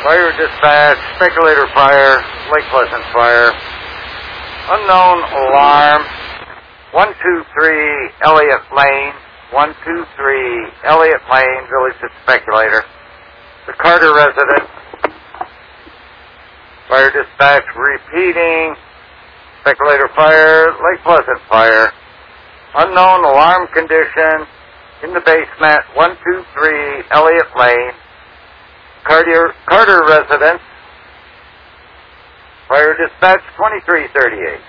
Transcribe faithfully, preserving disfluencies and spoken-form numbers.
Fire dispatch, speculator fire, Lake Pleasant fire. Unknown alarm. one two three Elliott Lane. one two three Elliott Lane, village of speculator. The Carter residence. Fire dispatch repeating. Speculator fire, Lake Pleasant fire. Unknown alarm condition in the basement, one two three Elliott Lane. Carter, Carter residence. Fire dispatch twenty-three thirty-eight.